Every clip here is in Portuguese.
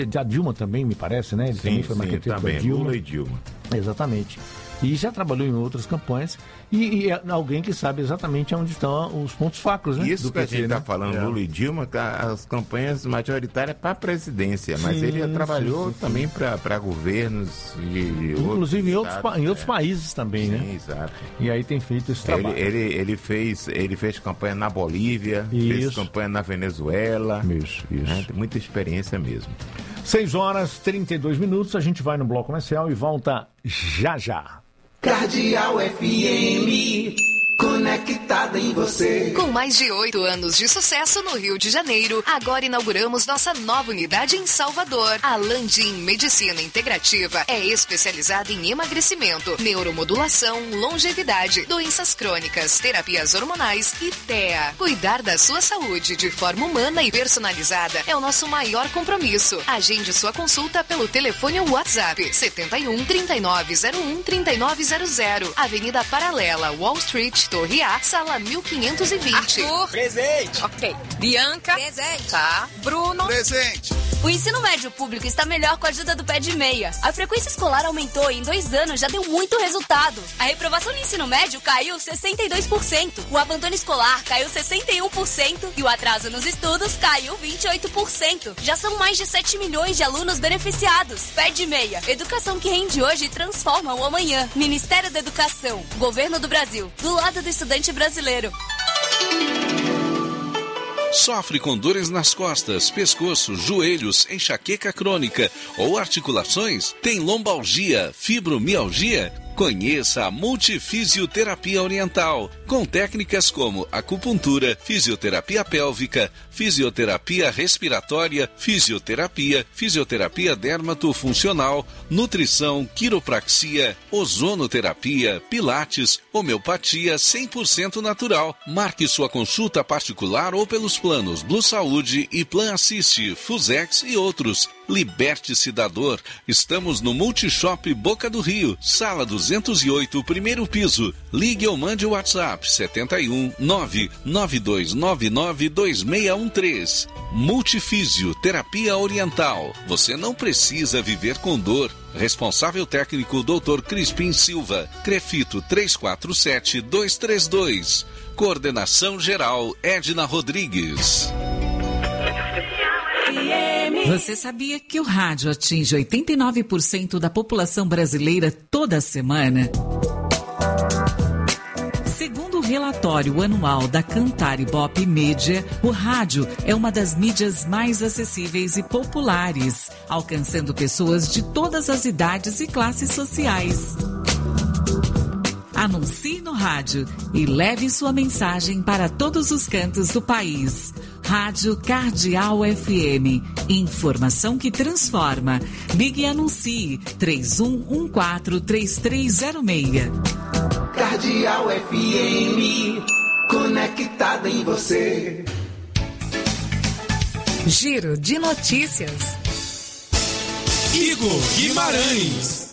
da Dilma também, me parece, né? Ele também foi marqueteiro da Dilma. Lula e Dilma. Exatamente. E já trabalhou em outras campanhas e é alguém que sabe exatamente onde estão os pontos fracos, né? Isso do que a PT, gente está né? falando, Lula e Dilma, as campanhas majoritárias para a presidência, mas ele trabalhou também para governos de inclusive em outros países também, né? Sim, exato. E aí tem feito esse trabalho. Ele fez campanha na Bolívia, fez campanha na Venezuela. Isso. Né? Tem muita experiência mesmo. 6h32, a gente vai no bloco comercial e volta já. Cardeal FM, conectada em você. Com mais de 8 anos de sucesso no Rio de Janeiro, agora inauguramos nossa nova unidade em Salvador. A Landim Medicina Integrativa é especializada em emagrecimento, neuromodulação, longevidade, doenças crônicas, terapias hormonais e TEA. Cuidar da sua saúde de forma humana e personalizada é o nosso maior compromisso. Agende sua consulta pelo telefone ou WhatsApp 71 3901 3900, Avenida Paralela, Wall Street, Torre A, sala 1520. Arthur, presente. Ok. Bianca, presente. Tá. Bruno, presente. O ensino médio público está melhor com a ajuda do Pé de Meia. A frequência escolar aumentou e em 2 anos já deu muito resultado. A reprovação no ensino médio caiu 62%, o abandono escolar caiu 61% e o atraso nos estudos caiu 28%. Já são mais de 7 milhões de alunos beneficiados. Pé de Meia, educação que rende hoje e transforma o amanhã. Ministério da Educação, Governo do Brasil, do lado do estudante brasileiro. Sofre com dores nas costas, pescoço, joelhos, enxaqueca crônica ou articulações? Tem lombalgia, fibromialgia? Conheça a Multifisioterapia Oriental, com técnicas como acupuntura, fisioterapia pélvica, fisioterapia respiratória, fisioterapia dermatofuncional, nutrição, quiropraxia, ozonoterapia, pilates, homeopatia 100% natural. Marque sua consulta particular ou pelos planos Blue Saúde e Plan Assiste, Fusex e outros. Liberte-se da dor. Estamos no Multishop Boca do Rio, sala 208, primeiro piso. Ligue ou mande o WhatsApp 71 99299 2613. Multifísio Terapia Oriental. Você não precisa viver com dor. Responsável técnico Dr. Crispim Silva. Crefito 347232. Coordenação geral Edna Rodrigues. Você sabia que o rádio atinge 89% da população brasileira toda semana? Segundo o relatório anual da Cantar Ibope Mídia, o rádio é uma das mídias mais acessíveis e populares, alcançando pessoas de todas as idades e classes sociais. Anuncie no rádio e leve sua mensagem para todos os cantos do país. Rádio Cardeal FM. Informação que transforma. Ligue e anuncie 31143306. Cardeal FM. Conectada em você. Giro de notícias. Igor Guimarães.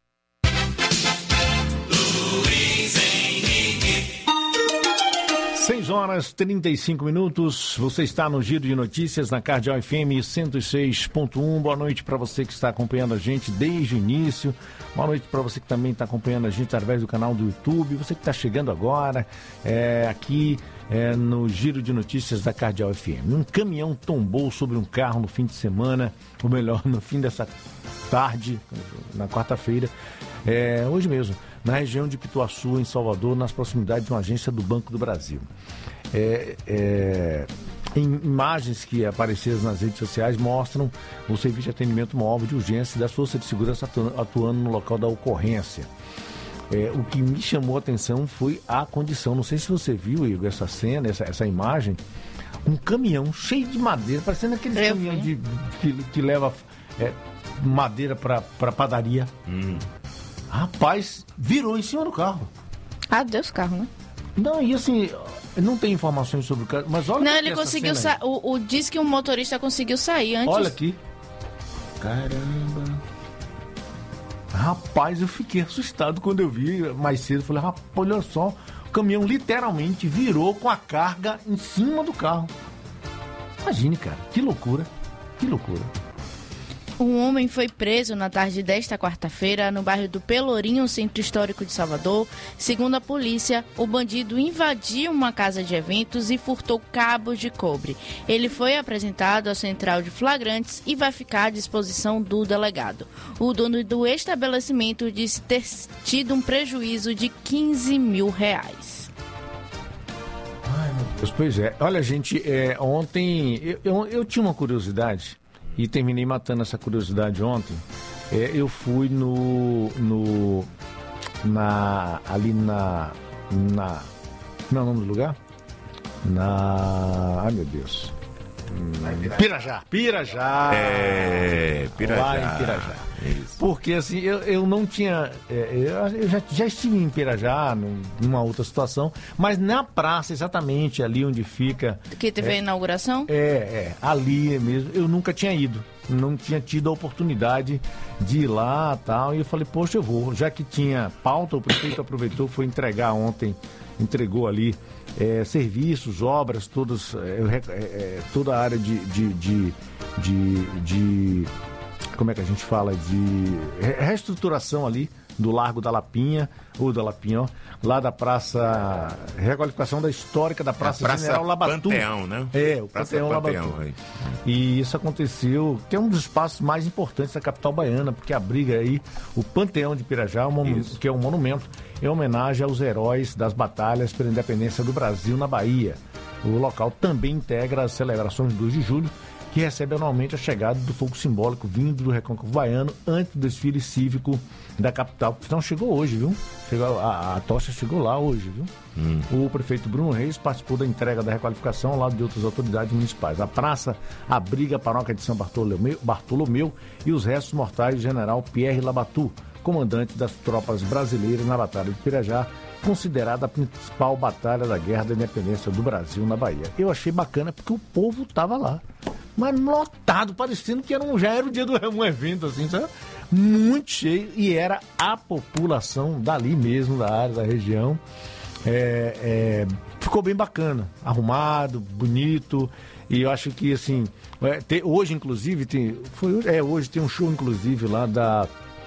6h35. Você está no Giro de Notícias na Cardeal FM 106.1. Boa noite para você que está acompanhando a gente desde o início. Boa noite para você que também está acompanhando a gente através do canal do YouTube. Você que está chegando agora aqui no Giro de Notícias da Cardeal FM. Um caminhão tombou sobre um carro no fim de semana, ou melhor, no fim dessa tarde, na quarta-feira, hoje mesmo, na região de Pituaçu, em Salvador, nas proximidades de uma agência do Banco do Brasil. Em imagens que apareceram nas redes sociais mostram o serviço de atendimento móvel de urgência das forças de segurança atuando no local da ocorrência. O que me chamou a atenção foi a condição. Não sei se você viu, Igor, essa cena, essa imagem. Um caminhão cheio de madeira, parecendo aqueles caminhões que leva madeira para padaria. Rapaz, virou em cima do carro. Adeus carro, né? Não, e assim, não tem informações sobre o carro, mas olha. Não, ele conseguiu sair. Diz que um motorista conseguiu sair antes. Olha aqui. Caramba. Rapaz, eu fiquei assustado quando eu vi mais cedo. Falei, rapaz, olha só. O caminhão literalmente virou com a carga em cima do carro. Imagine, cara. Que loucura. Que loucura. Um homem foi preso na tarde desta quarta-feira no bairro do Pelourinho, centro histórico de Salvador. Segundo a polícia, o bandido invadiu uma casa de eventos e furtou cabos de cobre. Ele foi apresentado à central de flagrantes e vai ficar à disposição do delegado. O dono do estabelecimento disse ter tido um prejuízo de R$15 mil. Ai, meu Deus, pois é. Olha, gente, ontem eu tinha uma curiosidade e terminei matando essa curiosidade ontem. Eu fui ali na como é o nome do lugar? Ai, meu Deus. Pirajá. Pirajá. Lá em Pirajá. Isso. Porque assim, eu não tinha. Eu já estive em Pirajá, numa outra situação, mas na praça, exatamente ali onde fica. Que teve a inauguração? Ali mesmo. Eu nunca tinha ido. Não tinha tido a oportunidade de ir lá e tal. E eu falei, poxa, eu vou. Já que tinha pauta, o prefeito aproveitou, foi entregar ontem, entregou ali. Serviços, obras, toda a área de como é que a gente fala, de reestruturação ali do Largo da Lapinha, ou da Lapinha, ó, lá da praça, requalificação da histórica da Praça General Labatu. Panteão, né? O Panteão Labatu. E isso aconteceu, que é um dos espaços mais importantes da capital baiana, porque abriga aí o Panteão de Pirajá, que é um monumento em homenagem aos heróis das batalhas pela independência do Brasil na Bahia. O local também integra as celebrações do 2 de julho, que recebe anualmente a chegada do fogo simbólico vindo do Recôncavo Baiano antes do desfile cívico da capital. Então chegou hoje, viu? A tocha chegou lá hoje, viu? O prefeito Bruno Reis participou da entrega da requalificação ao lado de outras autoridades municipais. A praça abriga a paróquia de São Bartolomeu e os restos mortais do general Pierre Labatu, comandante das tropas brasileiras na Batalha de Pirajá, considerada a principal batalha da Guerra da Independência do Brasil na Bahia. Eu achei bacana porque o povo estava lá, mas lotado, parecendo que já era o dia do um evento, assim, sabe? Muito cheio, e era a população dali mesmo, da área, da região. Ficou bem bacana, arrumado, bonito, e eu acho que, assim, hoje, inclusive, hoje tem um show, inclusive, lá da...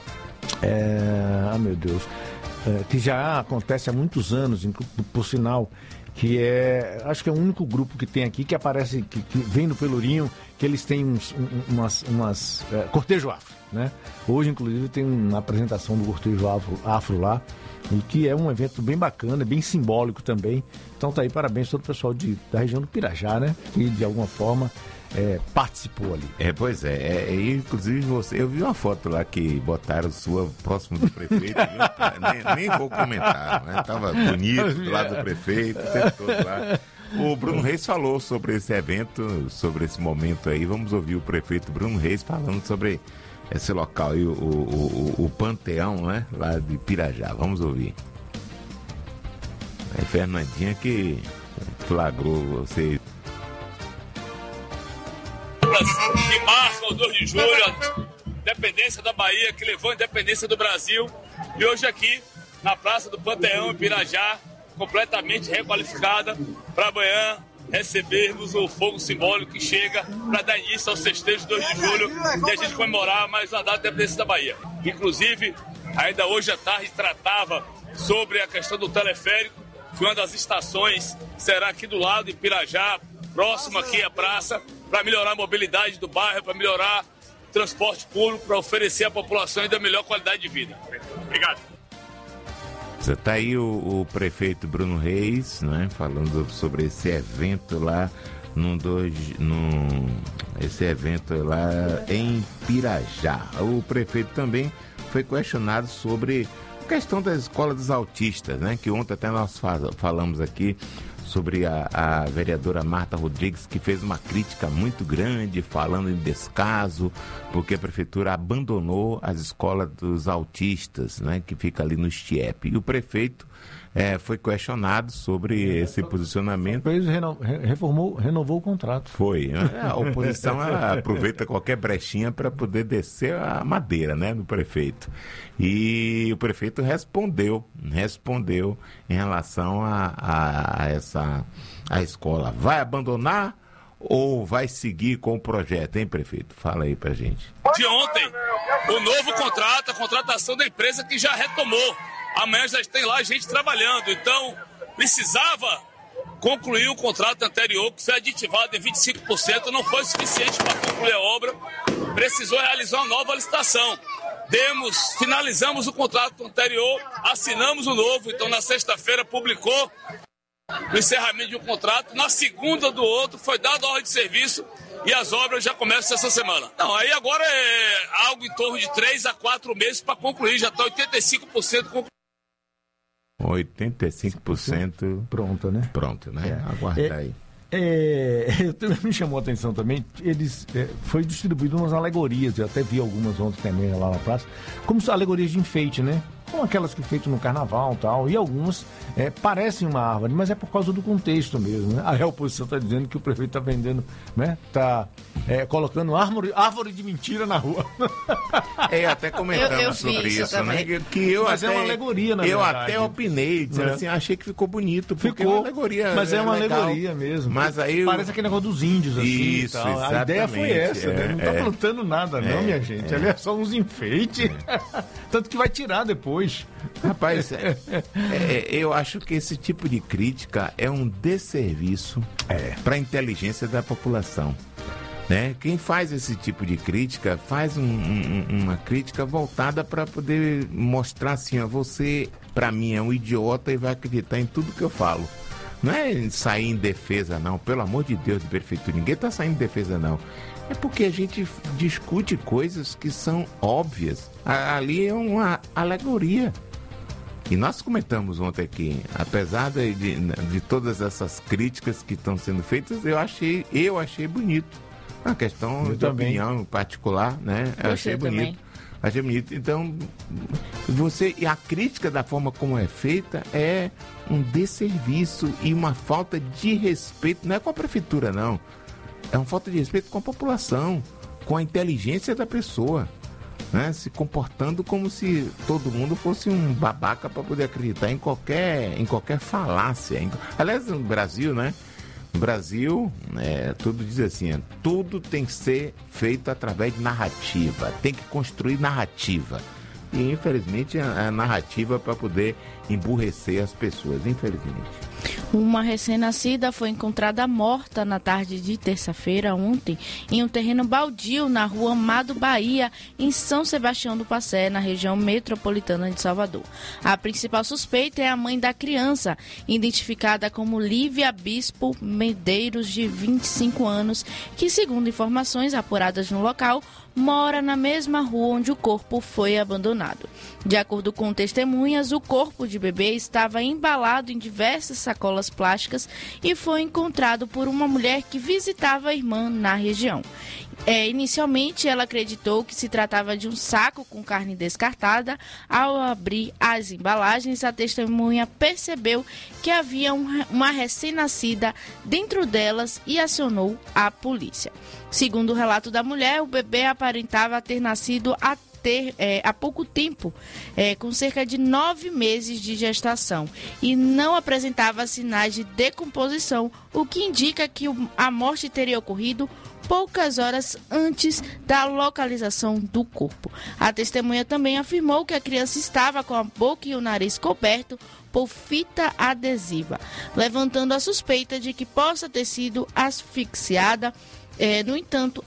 meu Deus... que já acontece há muitos anos, por sinal, que acho que é o único grupo que tem aqui que aparece, que vem do Pelourinho, que eles têm umas cortejo afro, né? Hoje, inclusive, tem uma apresentação do cortejo afro lá, e que é um evento bem bacana, bem simbólico também. Então tá aí, parabéns a todo o pessoal da região do Pirajá, né? Que de alguma forma participou ali. Pois é. Inclusive eu vi uma foto lá que botaram sua próximo do prefeito, nem vou comentar, né? Tava bonito do lado do prefeito, o tempo todo lá. O Bruno Reis falou sobre esse evento, sobre esse momento aí. Vamos ouvir o prefeito Bruno Reis falando sobre esse local aí, o Panteão, né? Lá de Pirajá. Vamos ouvir. Fernandinha que flagrou você. Que marca o 2 de julho, a independência da Bahia, que levou a independência do Brasil. E hoje aqui, na Praça do Panteão, em Pirajá, completamente requalificada, para amanhã recebermos o fogo simbólico que chega para dar início ao festejo 2 de julho e a gente comemorar mais uma data da independência da Bahia. Inclusive, ainda hoje à tarde tratava sobre a questão do teleférico, que uma das estações será aqui do lado, em Pirajá, próximo aqui à praça, para melhorar a mobilidade do bairro, para melhorar o transporte público, para oferecer à população ainda melhor qualidade de vida. Obrigado. Você tá aí o prefeito Bruno Reis, né, falando sobre esse evento lá esse evento lá em Pirajá. O prefeito também foi questionado sobre a questão da escola dos autistas, né, que ontem até nós falamos aqui sobre a vereadora Marta Rodrigues, que fez uma crítica muito grande, falando em descaso, porque a prefeitura abandonou as escolas dos autistas, né, que fica ali no Stiep. E o prefeito foi questionado sobre esse posicionamento. Ele renovou o contrato. Foi. A oposição aproveita qualquer brechinha para poder descer a madeira, né, do prefeito. E o prefeito respondeu em relação a escola. Vai abandonar ou vai seguir com o projeto, hein, prefeito? Fala aí pra gente. De ontem, o novo contrato, a contratação da empresa que já retomou. Amanhã já tem lá gente trabalhando, então precisava concluir o contrato anterior, que foi aditivado em 25%, não foi suficiente para concluir a obra, precisou realizar uma nova licitação. Finalizamos o contrato anterior, assinamos o novo, então na sexta-feira publicou o encerramento de um contrato, na segunda do outro foi dada a ordem de serviço e as obras já começam essa semana. Não, aí agora é algo em torno de 3 a 4 meses para concluir, já está 85% concluído. 85% pronto, né? Pronto, né? Aguarda aí. Me chamou a atenção também, foi distribuído umas alegorias, eu até vi algumas ontem também lá na praça, como alegorias de enfeite, né? Como aquelas que feitas no carnaval e tal, e algumas parecem uma árvore, mas é por causa do contexto mesmo, né? A oposição está dizendo que o prefeito está vendendo, né? Está colocando árvore de mentira na rua. Até comentamos sobre isso, né? Mas é uma alegoria, na verdade. Eu até opinei, dizendo assim, achei que ficou bonito, porque ficou, é uma alegoria. Mas é uma alegoria mesmo. Mas aí parece aquele negócio dos índios, assim. Isso, e tal. A ideia foi essa, né? Não está plantando nada, não, minha gente. Ali é só uns enfeites. Tanto que vai tirar depois. Rapaz, eu acho que esse tipo de crítica é um desserviço para a inteligência da população, né? Quem faz esse tipo de crítica faz uma crítica voltada para poder mostrar assim, você para mim é um idiota e vai acreditar em tudo que eu falo. Não é sair em defesa não, pelo amor de Deus, de prefeitura, ninguém está saindo em defesa não. É porque a gente discute coisas que são óbvias. Ali é uma alegoria. E nós comentamos ontem aqui, apesar de todas essas críticas que estão sendo feitas, eu achei bonito. A questão de opinião particular, né? Eu achei bonito. Achei bonito. Então, e a crítica da forma como é feita é um desserviço e uma falta de respeito, não é com a prefeitura, não. É uma falta de respeito com a população, com a inteligência da pessoa, né? Se comportando como se todo mundo fosse um babaca para poder acreditar em qualquer falácia. Aliás, no Brasil, né? No Brasil, tudo diz assim, tudo tem que ser feito através de narrativa, tem que construir narrativa. E, infelizmente, a narrativa para poder emburrecer as pessoas, infelizmente. Uma recém-nascida foi encontrada morta na tarde de terça-feira, ontem, em um terreno baldio na rua Amado Bahia, em São Sebastião do Passé, na região metropolitana de Salvador. A principal suspeita é a mãe da criança, identificada como Lívia Bispo Medeiros, de 25 anos, que, segundo informações apuradas no local, mora na mesma rua onde o corpo foi abandonado. De acordo com testemunhas, o corpo de bebê estava embalado em diversas sacolas plásticas e foi encontrado por uma mulher que visitava a irmã na região. Inicialmente, ela acreditou que se tratava de um saco com carne descartada. Ao abrir as embalagens, a testemunha percebeu que havia uma recém-nascida dentro delas e acionou a polícia. Segundo o relato da mulher, o bebê aparentava ter nascido há pouco tempo, com cerca de 9 meses de gestação, e não apresentava sinais de decomposição, o que indica que a morte teria ocorrido poucas horas antes da localização do corpo. A testemunha também afirmou que a criança estava com a boca e o nariz coberto por fita adesiva, levantando a suspeita de que possa ter sido asfixiada. No entanto,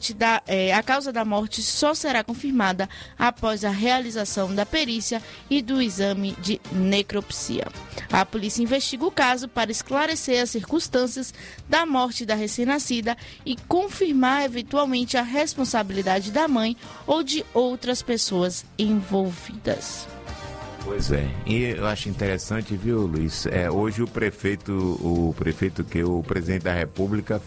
a causa da morte só será confirmada após a realização da perícia e do exame de necropsia. A polícia investiga o caso para esclarecer as circunstâncias da morte da recém-nascida e confirmar eventualmente a responsabilidade da mãe ou de outras pessoas envolvidas. Pois é, e eu acho interessante, viu, Luiz? Hoje o presidente da República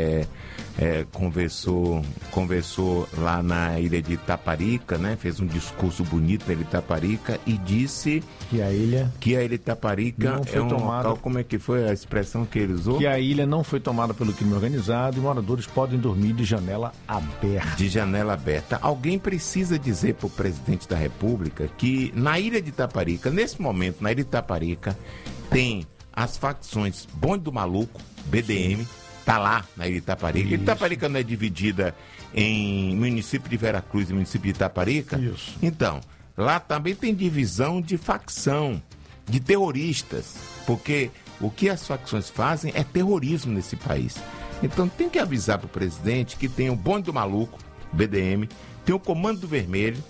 conversou lá na ilha de Itaparica, né? Fez um discurso bonito na ilha de Itaparica e disse que a ilha de Itaparica é um local, como é que foi a expressão que ele usou? Que a ilha não foi tomada pelo crime organizado e moradores podem dormir de janela aberta. De janela aberta. Alguém precisa dizer para o presidente da República que na ilha de Itaparica, nesse momento, na ilha de Itaparica, tem as facções Bonde do Maluco, BDM, está lá na Ilha Itaparica. Ilha Itaparica não é dividida em município de Veracruz e município de Itaparica? Isso. Então, lá também tem divisão de facção, de terroristas, porque o que as facções fazem é terrorismo nesse país. Então tem que avisar para o presidente que tem o bonde do maluco, BDM, tem o Comando Vermelho,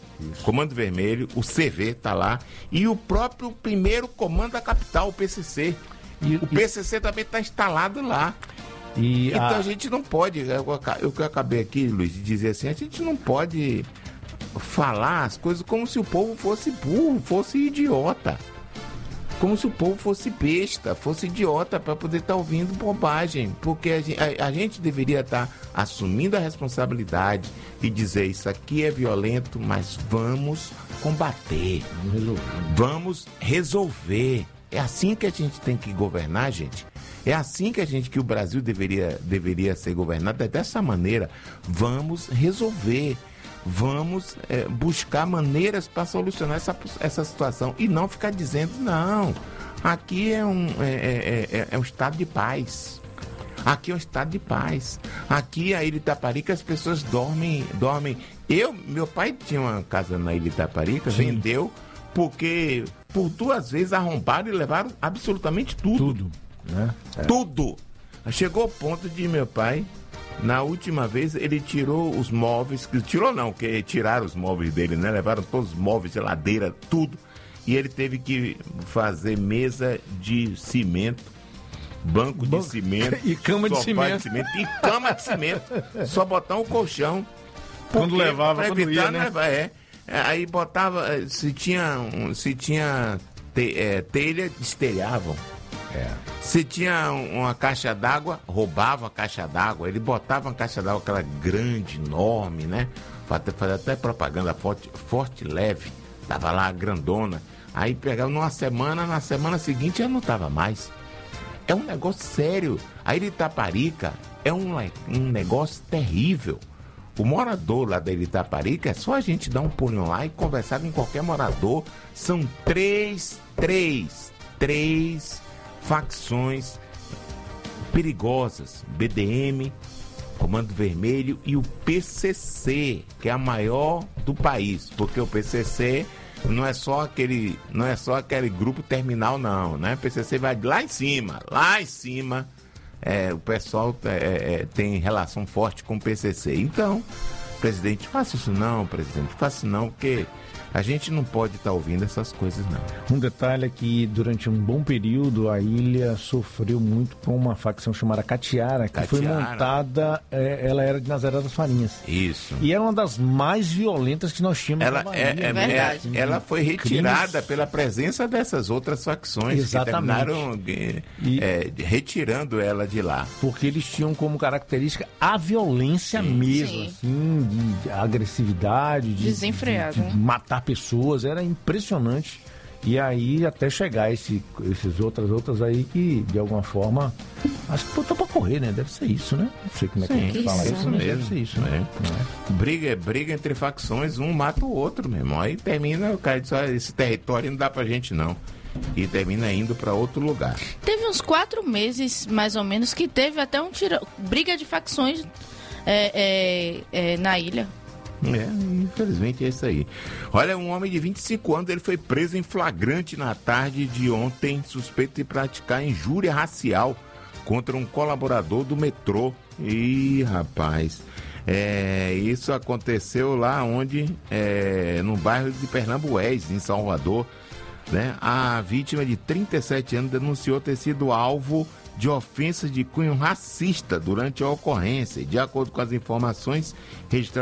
o CV está lá, e o próprio primeiro comando da capital, o PCC. O PCC também está instalado lá. Então a gente não pode, eu acabei aqui, Luiz, de dizer assim, a gente não pode falar as coisas como se o povo fosse burro, fosse idiota. Como se o povo fosse besta, fosse idiota para poder estar ouvindo bobagem. Porque a gente deveria estar assumindo a responsabilidade e dizer isso aqui é violento, mas vamos combater. Vamos resolver. É assim que a gente tem que governar, gente. É assim que o Brasil deveria ser governado. É dessa maneira. Vamos resolver. Vamos buscar maneiras para solucionar essa situação e não ficar dizendo, não, aqui é um estado de paz. Aqui é um estado de paz. Aqui, a Ilha Itaparica, as pessoas dormem. Meu pai tinha uma casa na Ilha Itaparica, vendeu, porque por 2 vezes arrombaram e levaram absolutamente tudo. Né? Tudo. Chegou ao ponto de meu pai, na última vez, ele tirou os móveis, que tiraram os móveis dele, né? Levaram todos os móveis, geladeira, tudo. E ele teve que fazer mesa de cimento, banco de cimento, e cama de cimento. E cama de cimento. Só botar um colchão. Quando levava, quando ia, né? Aí botava, se tinha telha, destelhavam. Se tinha uma caixa d'água, roubava a caixa d'água. Ele botava uma caixa d'água, aquela grande, enorme, né? Fazia até propaganda forte, leve. Tava lá, grandona. Aí pegava numa semana, na semana seguinte já não tava mais. É um negócio sério. A Ilha Itaparica é um negócio terrível. O morador lá da Ilha Itaparica, é só a gente dar um pulinho lá e conversar com qualquer morador. São três facções perigosas: BDM, Comando Vermelho e o PCC, que é a maior do país, porque o PCC não é só aquele grupo terminal, não, né? O PCC vai lá em cima, o pessoal tem relação forte com o PCC. Então, presidente, faça isso não, porque a gente não pode estar ouvindo essas coisas, não. Um detalhe é que durante um bom período a ilha sofreu muito com uma facção chamada Catiara, que foi montada, ela era de Nazaré das Farinhas. Isso. E era uma das mais violentas que nós tínhamos na Bahia. Verdade. Ela foi retirada pela presença dessas outras facções. Exatamente. Que terminaram retirando ela de lá. Porque eles tinham como característica a violência mesmo, assim, de agressividade, desenfreada, de matar pessoas, era impressionante. E aí até chegar esses outras aí que de alguma forma acho que botou pra correr, né? Deve ser isso, né? Não sei como é que a gente fala isso, mas deve ser isso, né? Briga entre facções, um mata o outro, meu irmão. Aí termina, o cara diz, esse território não dá pra gente não. E termina indo pra outro lugar. Teve uns 4 meses, mais ou menos, que teve até briga de facções na ilha. Infelizmente é isso aí. Olha, um homem de 25 anos, ele foi preso em flagrante na tarde de ontem, suspeito de praticar injúria racial contra um colaborador do metrô. Ih, rapaz, isso aconteceu lá no bairro de Pernambués, em Salvador, né? A vítima de 37 anos denunciou ter sido alvo de ofensas de cunho racista durante a ocorrência. De acordo com as informações registradas